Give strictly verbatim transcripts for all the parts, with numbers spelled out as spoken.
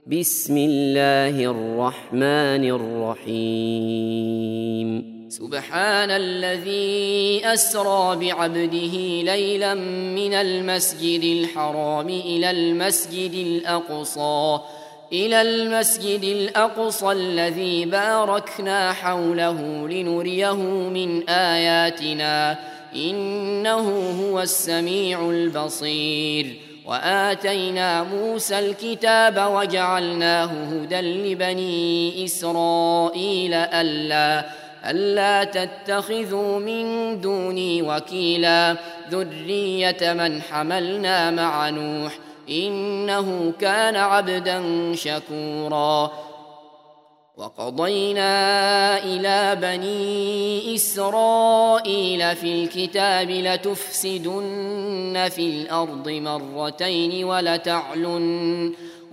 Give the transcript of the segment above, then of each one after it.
بسم الله الرحمن الرحيم سبحان الذي أسرى بعبده ليلا من المسجد الحرام إلى المسجد الأقصى إلى المسجد الأقصى الذي باركنا حوله لنريه من آياتنا إنه هو السميع البصير. وآتينا موسى الكتاب وجعلناه هدى لبني إسرائيل ألا ألا تتخذوا من دوني وكيلا ذرية من حملنا مع نوح إنه كان عبدا شكورا. وقضينا إلى بني إسرائيل في الكتاب لتفسدن في الأرض مرتين ولتعلن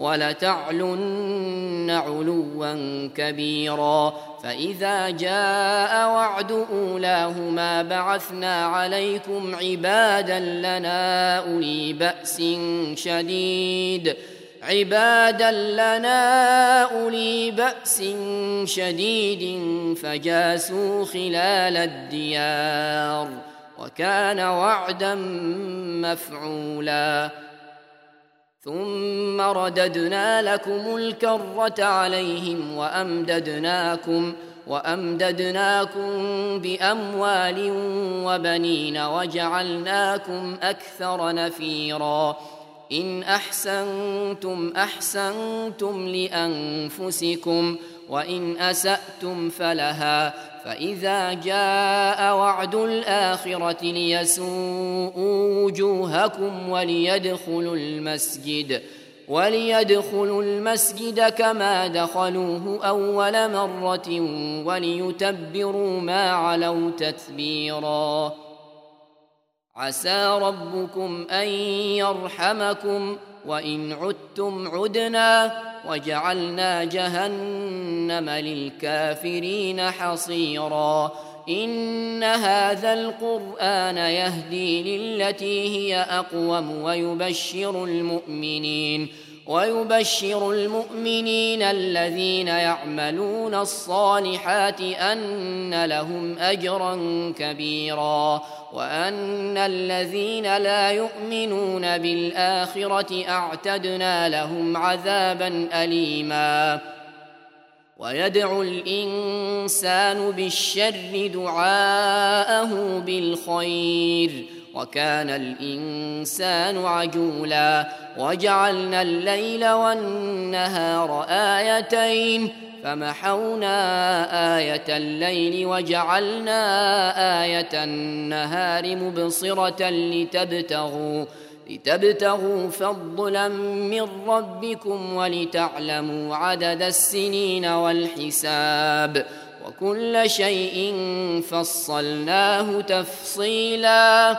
ولتعلن علوا كبيرا. فإذا جاء وعد أولاهما بعثنا عليكم عبادا لنا أولي بأس شديد عبادا لنا أولي بأس شديد فجاسوا خلال الديار وكان وعدا مفعولا. ثم رددنا لكم الكرة عليهم وأمددناكم وأمددناكم بأموال وبنين وجعلناكم أكثر نفيرا. إن أحسنتم أحسنتم لأنفسكم وإن أسأتم فلها. فإذا جاء وعد الآخرة ليسوءوا وجوهكم وليدخلوا المسجد وليدخلوا المسجد كما دخلوه أول مرة وليتبروا ما علوا تتبيرا. عسى ربكم أن يرحمكم وإن عدتم عدنا وجعلنا جهنم للكافرين حصيرا. إن هذا القرآن يهدي للتي هي أقوم ويبشر المؤمنين ويبشر المؤمنين الذين يعملون الصالحات أن لهم أجرا كبيرا وأن الذين لا يؤمنون بالآخرة أعتدنا لهم عذابا أليما. ويدعو الإنسان بالشر دعاءه بالخير وكان الإنسان عجولا. وجعلنا الليل والنهار آيتين فمحونا آية الليل وجعلنا آية النهار مبصرة لتبتغوا لتبتغوا فضلا من ربكم ولتعلموا عدد السنين والحساب وكل شيء فصلناه تفصيلا.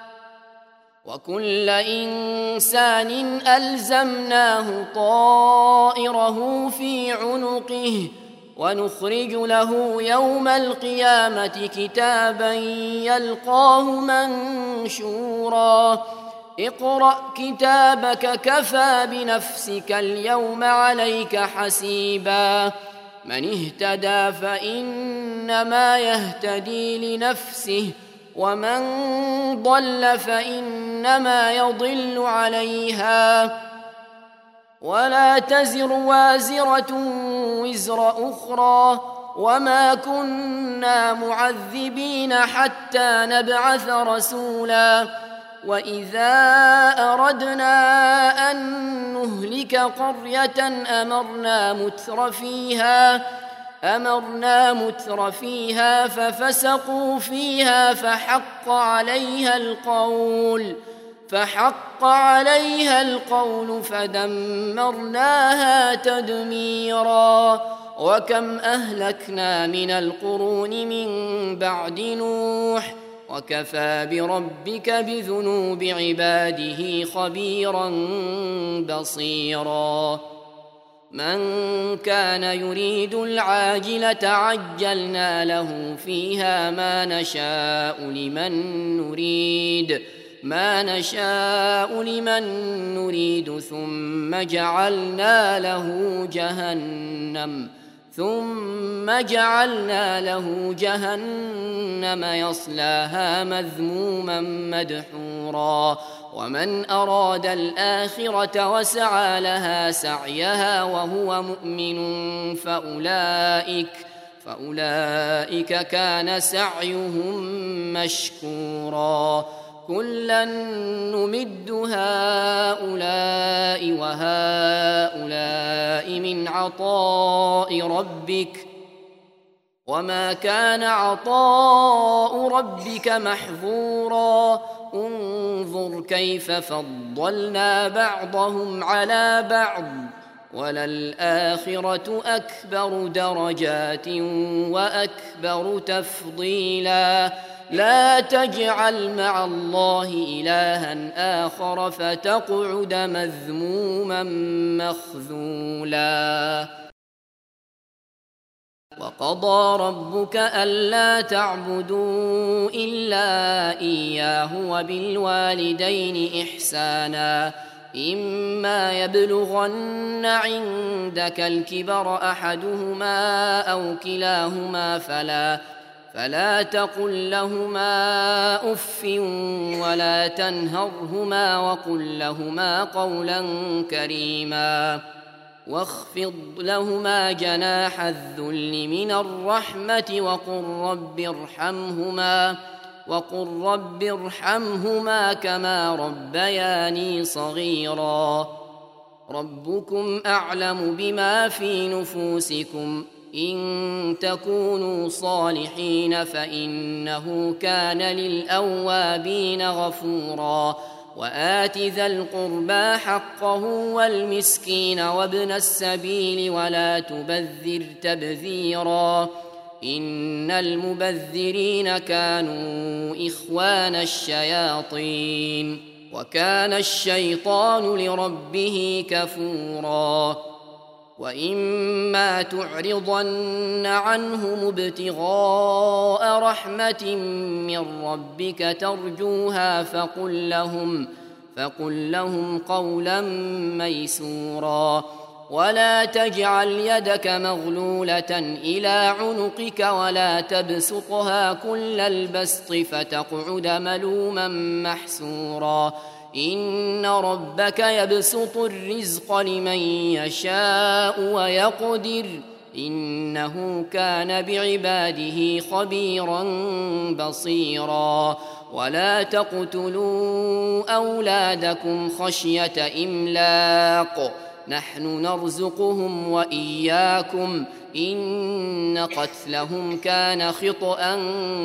وكل إنسان ألزمناه طائره في عنقه ونخرج له يوم القيامة كتابا يلقاه منشورا. اقرأ كتابك كفى بنفسك اليوم عليك حسيبا. من اهتدى فإنما يهتدي لنفسه ومن ضل فإنما يضل عليها ولا تزر وازرة وزر أخرى وما كنا معذبين حتى نبعث رسولا. وإذا أردنا أن نهلك قرية أمرنا متر فيها أمرنا متر فيها ففسقوا فيها فحق عليها القول فحق عليها القول فدمرناها تدميرا. وكم أهلكنا من القرون من بعد نوح وكفى بربك بذنوب عباده خبيرا بصيرا. من كان يريد العاجلة عجلنا له فيها ما نشاء لمن نريد ما نشاء لمن نريد ثم جعلنا له جهنم ثم جعلنا له جهنم يصلاها مذموما مدحورا ومن أراد الآخرة وسعى لها سعيها وهو مؤمن فأولئك فأولئك كان سعيهم مشكورا كلا نمد هؤلاء وهؤلاء من عطاء ربك وما كان عطاء ربك محظورا انظر كيف فضلنا بعضهم على بعض وللآخرة أكبر درجات وأكبر تفضيلا لا تجعل مع الله إلها آخر فتقعد مذموما مخذولا وقضى ربك ألا تعبدوا إلا إياه وبالوالدين إحسانا إما يبلغن عندك الكبر أحدهما أو كلاهما فلا فلا تقل لهما أف ولا تنهرهما وقل لهما قولا كريما واخفض لهما جناح الذل من الرحمة وقل رب ارحمهما وقل رب ارحمهما كما ربياني صغيرا ربكم أعلم بما في نفوسكم إن تكونوا صالحين فإنه كان للأوابين غفورا وآت ذا القربى حقه والمسكين وابن السبيل ولا تبذر تبذيرا إن المبذرين كانوا إخوان الشياطين وكان الشيطان لربه كفورا وإما تعرضن عنهم ابتغاء رحمة من ربك ترجوها فقل لهم فقل لهم قولا ميسورا ولا تجعل يدك مغلولة إلى عنقك ولا تبسطها كل البسط فتقعد ملوما محسورا إن ربك يبسط الرزق لمن يشاء ويقدر إنه كان بعباده خبيرا بصيرا ولا تقتلوا أولادكم خشية إملاق نحن نرزقهم وإياكم إن قتلهم كان خطأ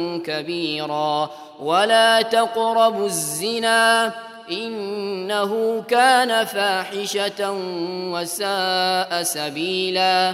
كبيرا ولا تقربوا الزنا إنه كان فاحشة وساء سبيلا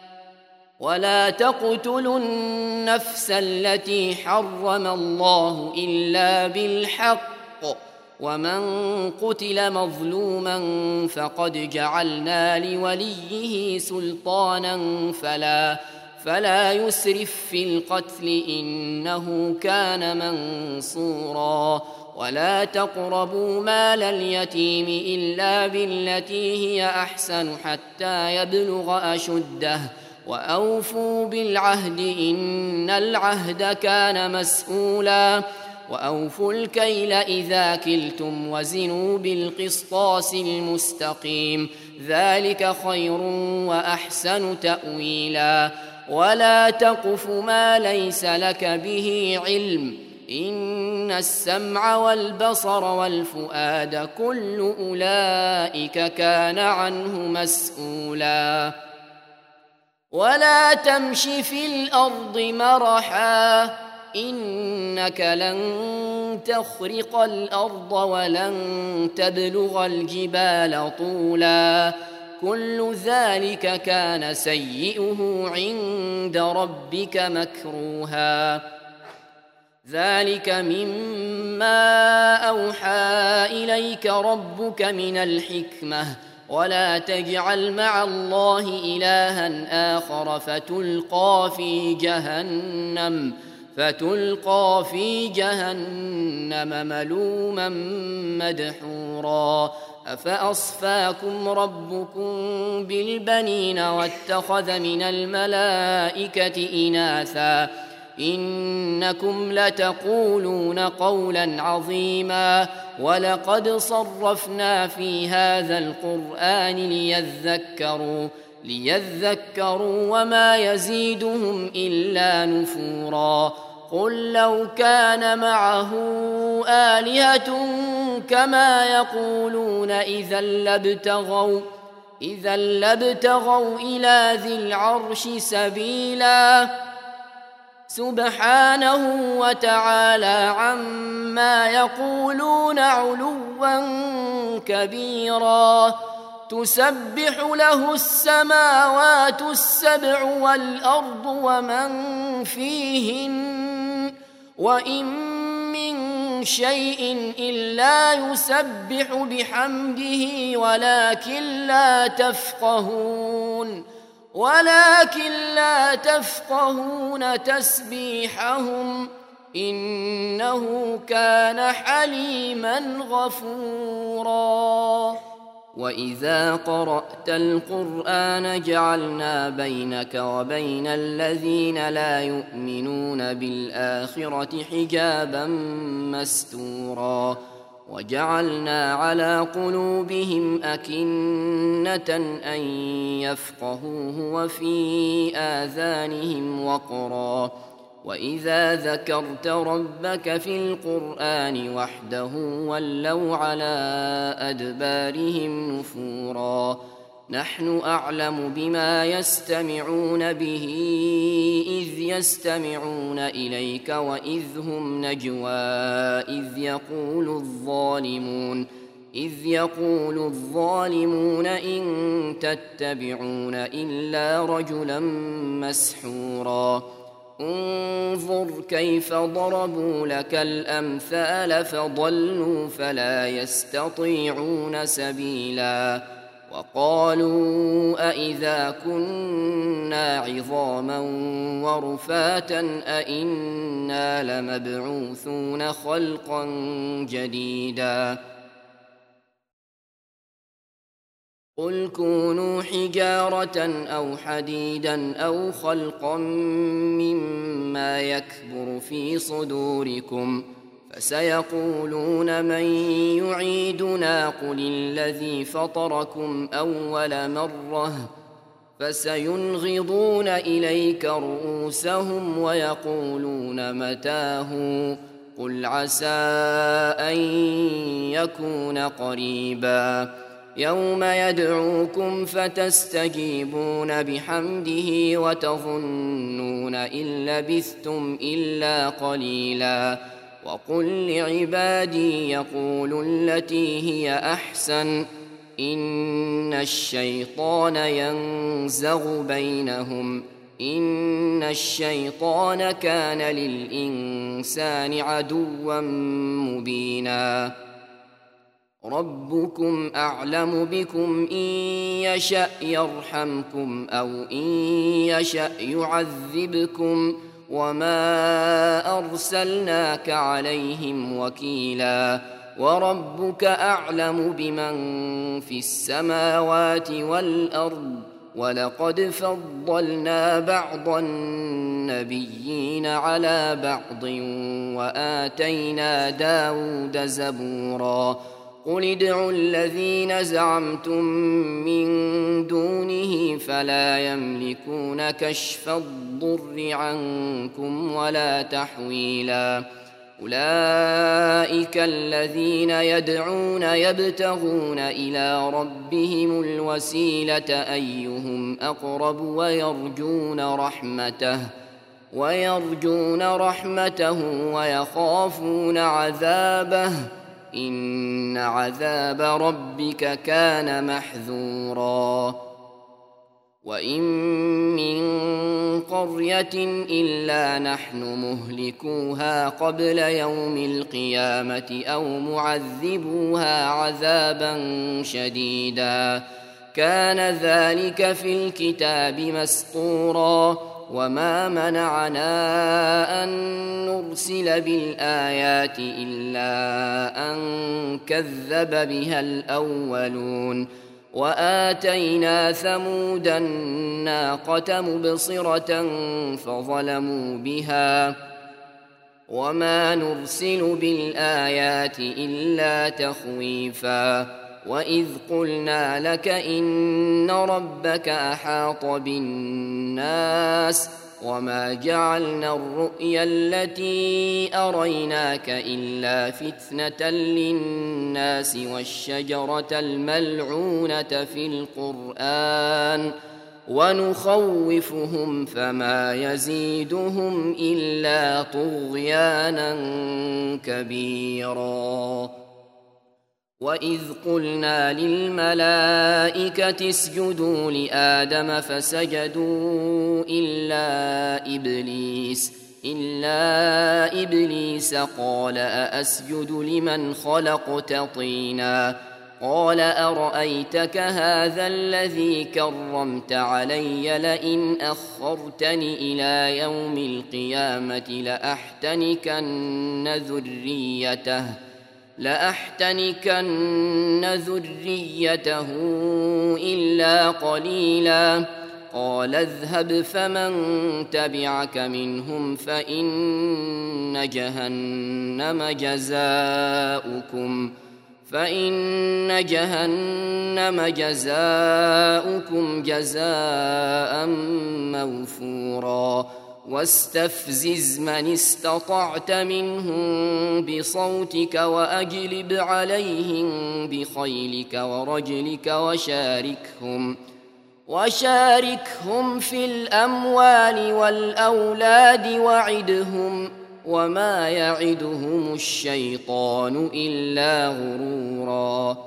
ولا تقتلوا النفس التي حرم الله إلا بالحق ومن قتل مظلوما فقد جعلنا لوليه سلطانا فلا فلا يسرف في القتل إنه كان منصورا ولا تقربوا مال اليتيم إلا بالتي هي أحسن حتى يبلغ أشده وأوفوا بالعهد إن العهد كان مسؤولا وأوفوا الكيل إذا كلتم وزنوا بالقسطاس المستقيم ذلك خير وأحسن تأويلا ولا تقف ما ليس لك به علم إن السمع والبصر والفؤاد كل أولئك كان عنه مسؤولا ولا تمش في الأرض مرحا إنك لن تخرق الأرض ولن تبلغ الجبال طولا كل ذلك كان سيئه عند ربك مكروها ذلك مما أوحى إليك ربك من الحكمة ولا تجعل مع الله إلها آخر فتلقى في جهنم فتلقى في جهنم ملوما مدحورا أفأصفاكم ربكم بالبنين واتخذ من الملائكة إناثا إنكم لتقولون قولا عظيما ولقد صرفنا في هذا القرآن ليذكروا ليذكروا وما يزيدهم إلا نفورا قل لو كان معه آلهة كما يقولون إذا لابتغوا إذا لابتغوا إلى ذي العرش سبيلا سبحانه وتعالى عما يقولون علوا كبيرا تسبح له السماوات السبع والأرض ومن فيهن وإن من شيء إلا يسبح بحمده ولكن لا تفقهون ولكن لا تفقهون تسبيحهم إنه كان حليما غفورا وإذا قرأت القرآن جعلنا بينك وبين الذين لا يؤمنون بالآخرة حجابا مستورا وجعلنا على قلوبهم أكنة أن يفقهوه وفي آذانهم وقرا وإذا ذكرت ربك في القرآن وحده ولوا على أدبارهم نفورا نحن أعلم بما يستمعون به إذ يستمعون إليك وإذ هم نجوى إذ يقول الظالمون إذ يقول الظالمون إن تتبعون إلا رجلا مسحورا انظر كيف ضربوا لك الأمثال فضلوا فلا يستطيعون سبيلا وقالوا أإذا كنا عظاما ورفاتا أإنا لمبعوثون خلقا جديدا قل كونوا حجارة أو حديدا أو خلقا مما يكبر في صدوركم فسيقولون من يعيدنا قل الذي فطركم أول مرة فسينغضون إليك رؤوسهم ويقولون متاه قل عسى أن يكون قريبا يوم يدعوكم فتستجيبون بحمده وتظنون إن لبثتم إلا قليلا وقل لعبادي يقولوا التي هي أحسن إن الشيطان ينزغ بينهم إن الشيطان كان للإنسان عدوا مبينا ربكم أعلم بكم إن يشأ يرحمكم أو إن يشأ يعذبكم وما أرسلناك عليهم وكيلا وربك أعلم بمن في السماوات والأرض ولقد فضلنا بعض النبيين على بعض وآتينا داود زبورا قل ادعوا الذين زعمتم من دونه فلا يملكون كشف الضر عنكم ولا تحويلا أولئك الذين يدعون يبتغون إلى ربهم الوسيلة أيهم أقرب ويرجون رحمته ويرجون رحمته ويخافون عذابه إن عذاب ربك كان محذورا وإن من قرية إلا نحن مهلكوها قبل يوم القيامة أو معذبوها عذابا شديدا كان ذلك في الكتاب مسطورا وما منعنا أن نرسل بالآيات إلا أن كذب بها الأولون وآتينا ثمود الناقة مبصرة فظلموا بها وما نرسل بالآيات إلا تخويفا وإذ قلنا لك إن ربك أحاط بالناس وما جعلنا الرؤيا التي أريناك إلا فتنة للناس والشجرة الملعونة في القرآن ونخوفهم فما يزيدهم إلا طغيانا كبيرا وإذ قلنا للملائكة اسجدوا لآدم فسجدوا إلا إبليس إلا إبليس قال أأسجد لمن خلقت طينا قال أرأيتك هذا الذي كرمت علي لئن أخرتني إلى يوم القيامة لأحتنكن ذريته لأحتنكن ذريته إلا قليلا قال اذهب فمن تبعك منهم فإن جهنم جزاؤكم فإن جهنم جزاؤكم جزاء موفورا واستفزز من استطعت منهم بصوتك وأجلب عليهم بخيلك ورجلك وشاركهم وشاركهم في الأموال والأولاد وعدهم وما يعدهم الشيطان إلا غرورا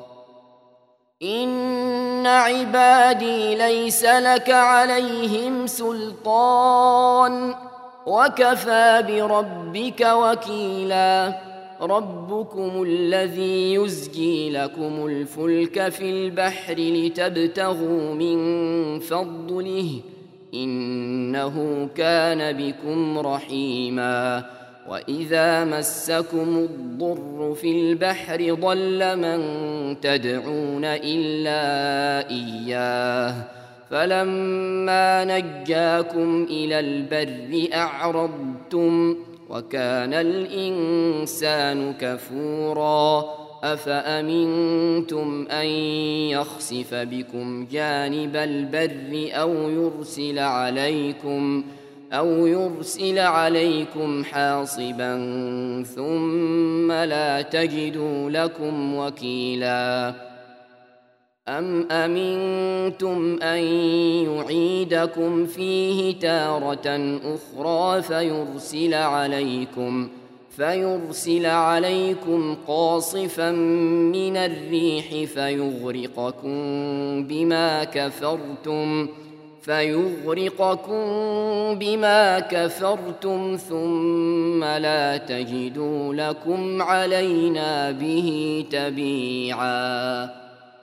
إن عبادي ليس لك عليهم سلطان وكفى بربك وكيلا ربكم الذي يزجي لكم الفلك في البحر لتبتغوا من فضله إنه كان بكم رحيما وإذا مسكم الضر في البحر ضل من تدعون إلا إياه فلما نجاكم إلى البر أعرضتم وكان الإنسان كفورا أفأمنتم أن يخسف بكم جانب البر أو يرسل عليكم أو يرسل عليكم حاصبا ثم لا تجدوا لكم وكيلا أم أمنتم أن يعيدكم فيه تارة أخرى فيرسل عليكم فيرسل عليكم قاصفا من الريح فيغرقكم بما كفرتم فيغرقكم بما كفرتم ثم لا تجدوا لكم علينا به تبيعا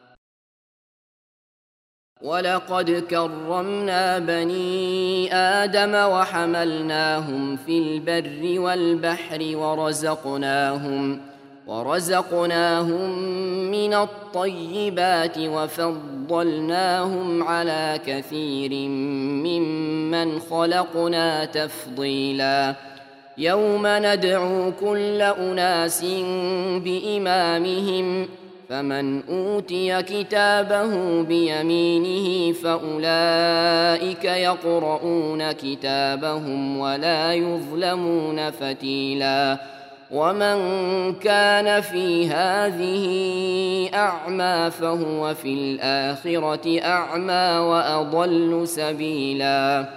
ولقد كرمنا بني آدم وحملناهم في البر والبحر ورزقناهم ورزقناهم من الطيبات وفضلناهم على كثير ممن خلقنا تفضيلا يوم ندعو كل أناس بإمامهم فمن أوتي كتابه بيمينه فأولئك يقرؤون كتابهم ولا يظلمون فتيلا ومن كان في هذه أعمى فهو في الآخرة أعمى وأضل سبيلا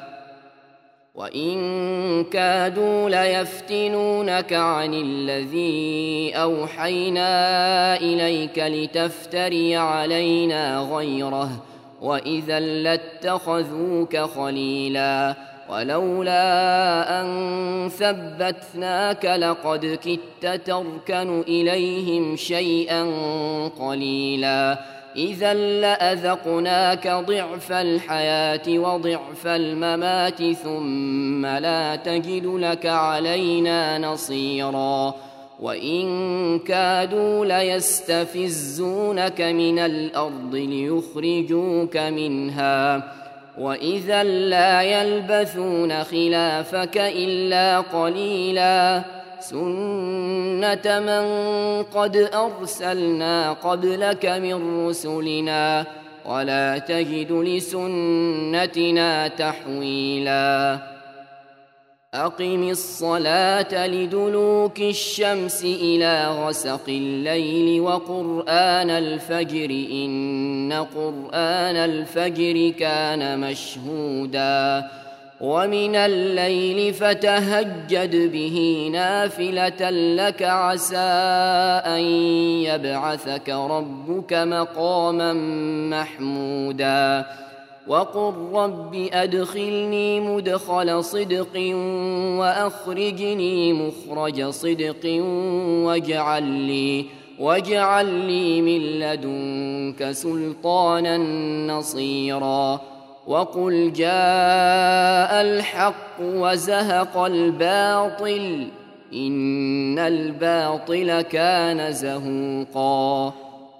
وإن كادوا ليفتنونك عن الذي أوحينا إليك لتفتري علينا غيره وإذا لاتخذوك خليلا ولولا أن ثبتناك لقد كدت تركن إليهم شيئا قليلا إذا لأذقناك ضعف الحياة وضعف الممات ثم لا تجد لك علينا نصيرا وإن كادوا ليستفزونك من الأرض ليخرجوك منها وإذا لا يلبثون خلافك إلا قليلا سنة من قد أرسلنا قبلك من رسلنا ولا تجد لسنتنا تحويلا أقم الصلاة لدلوك الشمس إلى غسق الليل وقرآن الفجر إن قرآن الفجر كان مشهودا ومن الليل فتهجد به نافلة لك عسى أن يبعثك ربك مقاما محمودا وقل رب أدخلني مدخل صدق وأخرجني مخرج صدق واجعل لي, واجعل لي من لدنك سلطانا نصيرا وقل جاء الحق وزهق الباطل إن الباطل كان زهوقا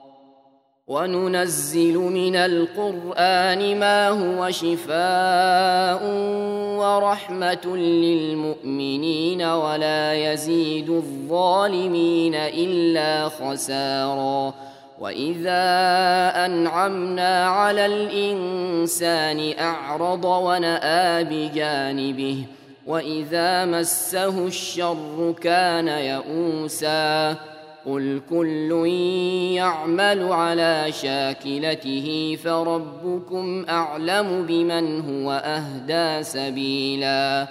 وننزل من القرآن ما هو شفاء ورحمة للمؤمنين ولا يزيد الظالمين إلا خسارا وإذا أنعمنا على الإنسان أعرض ونأى بجانبه وإذا مسه الشر كان يئوسا قل كل يعمل على شاكلته فربكم أعلم بمن هو أهدى سبيلا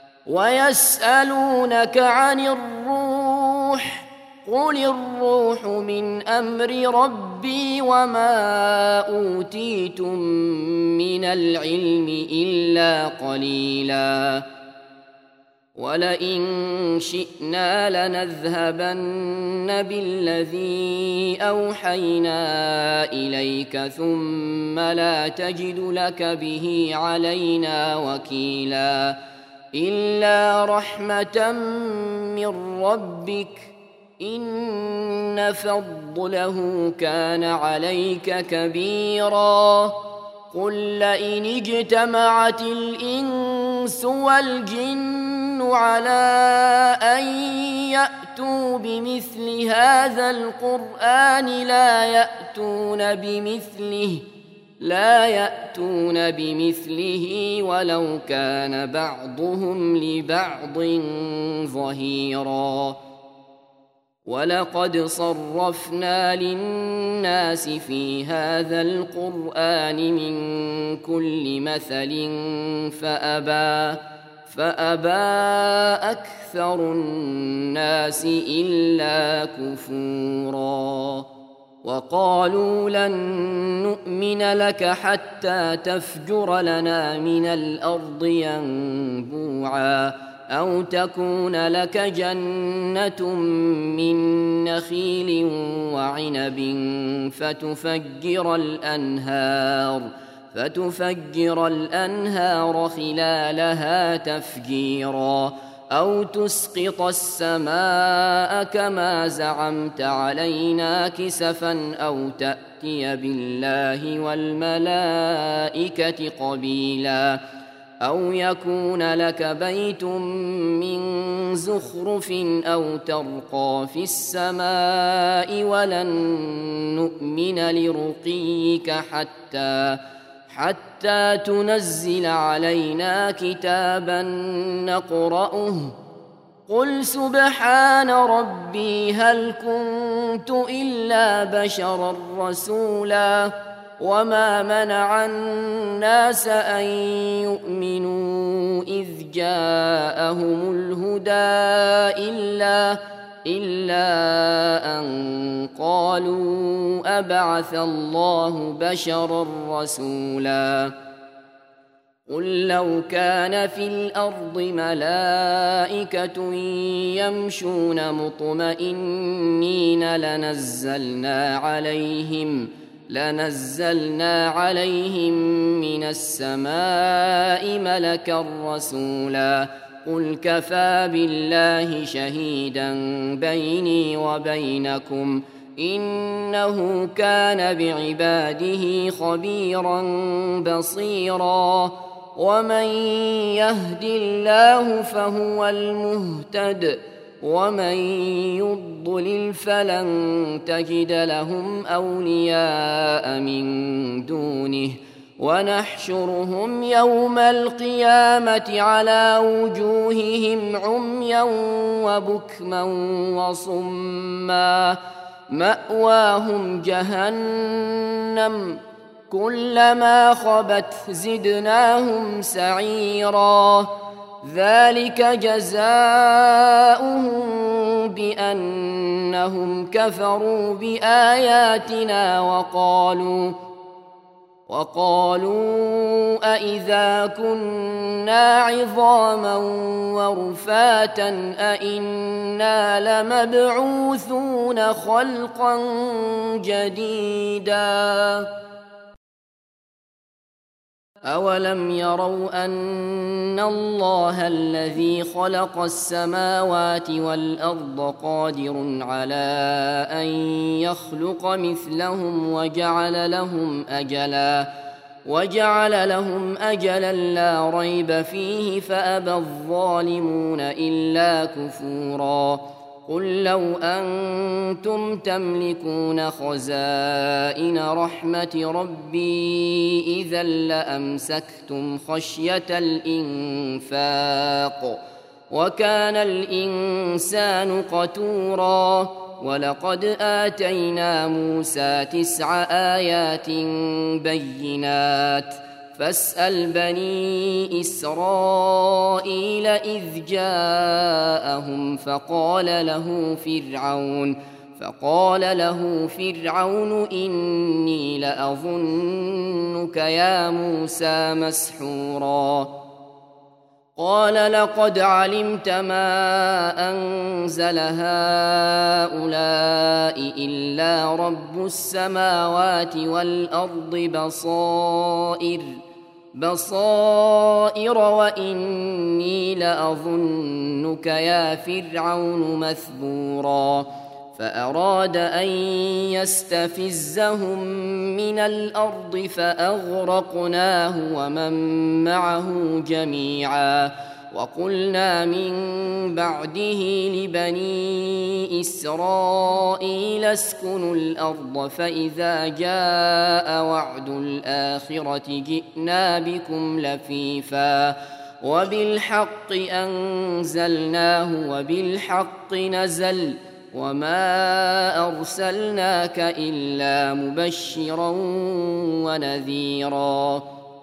ويسألونك عن الروح قل الروح من أمر ربي وما أوتيتم من العلم إلا قليلا ولئن شئنا لنذهبن بالذي أوحينا إليك ثم لا تجد لك به علينا وكيلا إلا رحمة من ربك إن فضله كان عليك كبيرا قل لئن اجتمعت الإنس والجن على أن يأتوا بمثل هذا القرآن لا يأتون بمثله لا يأتون بمثله ولو كان بعضهم لبعض ظهيرا ولقد صرفنا للناس في هذا القرآن من كل مثل فأبى فأبى أكثر الناس إلا كفورا وقالوا لن نؤمن لك حتى تفجر لنا من الأرض ينبوعا أو تكون لك جنة من نخيل وعنب فتفجر الأنهار فتفجر الأنهار خلالها تفجيرا أو تسقط السماء كما زعمت علينا كسفا أو تأتي بالله والملائكة قبيلا أو يكون لك بيت من زخرف أو ترقى في السماء ولن نؤمن لرقيك حتى حتى تنزل علينا كتابا نقرأه قل سبحان ربي هل كنت إلا بشرا رسولا وما منع الناس أن يؤمنوا إذ جاءهم الهدى إلا إلا أن قالوا أبعث الله بشرا رسولا قل لو كان في الأرض ملائكة يمشون مطمئنين لنزلنا عليهم لنزلنا عليهم من السماء ملكا رسولا قل كفى بالله شهيدا بيني وبينكم إنه كان بعباده خبيرا بصيرا ومن يهد الله فهو المهتد ومن يضلل فلن تجد لهم أولياء من دونه ونحشرهم يوم القيامة على وجوههم عميا وبكما وصما مأواهم جهنم كلما خبت زدناهم سعيرا ذلك جزاؤهم بأنهم كفروا بآياتنا وقالوا وقالوا أإذا كنا عظاما ورفاتا أإنا لمبعوثون خلقا جديدا أولم يروا أن الله الذي خلق السماوات والأرض قادر على أن يخلق مثلهم وجعل لهم أجلا وجعل لهم أجلا لا ريب فيه فأبى الظالمون إلا كفورا قل لو أنتم تملكون خزائن رحمة ربي إذا لأمسكتم خشية الإنفاق وكان الإنسان قتورا ولقد آتينا موسى تسع آيات بينات فاسأل بني إسرائيل إذ جاءهم فقال له فرعون فقال له فرعون إني لأظنك يا موسى مسحورا قال لقد علمت ما أنزل هؤلاء إلا رب السماوات والأرض بصائر بصائر وإني لأظنك يا فرعون مثبورا فأراد أن يستفزهم من الأرض فأغرقناه ومن معه جميعا وقلنا من بعده لبني إسرائيل اسكنوا الأرض فإذا جاء وعد الآخرة جئنا بكم لفيفا وبالحق أنزلناه وبالحق نزل وما أرسلناك إلا مبشرا ونذيرا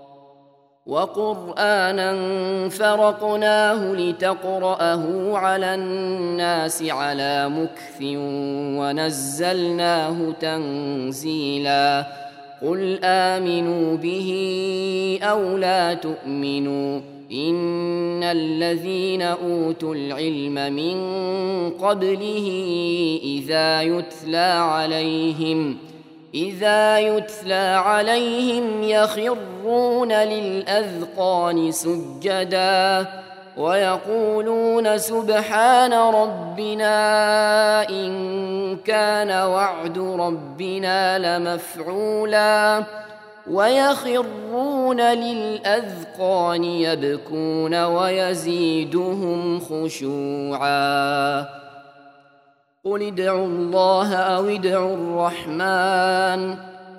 وقرآنا فرقناه لتقرأه على الناس على مكث ونزلناه تنزيلا قل آمنوا به أو لا تؤمنوا إن الذين أوتوا العلم من قبله إذا يتلى عليهم إذا يتلى عليهم يخرون للأذقان سجدا ويقولون سبحان ربنا إن كان وعد ربنا لمفعولا ويخرون للأذقان يبكون ويزيدهم خشوعا قل ادعوا الله أو ادعوا الرحمن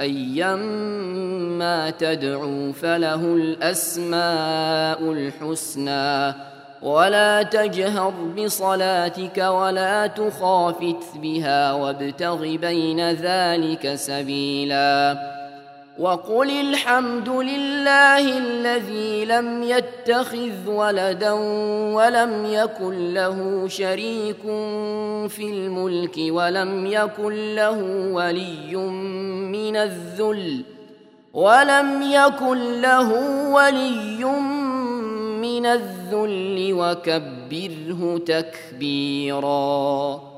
أيما تدعوا فله الأسماء الحسنى ولا تجهر بصلاتك ولا تخافت بها وابتغ بين ذلك سبيلا وقل الحمد لله الذي لم يتخذ ولدا ولم يكن له شريك في الملك ولم يكن له ولي من الذل ولم يكن له ولي من الذل وكبره تكبيرا.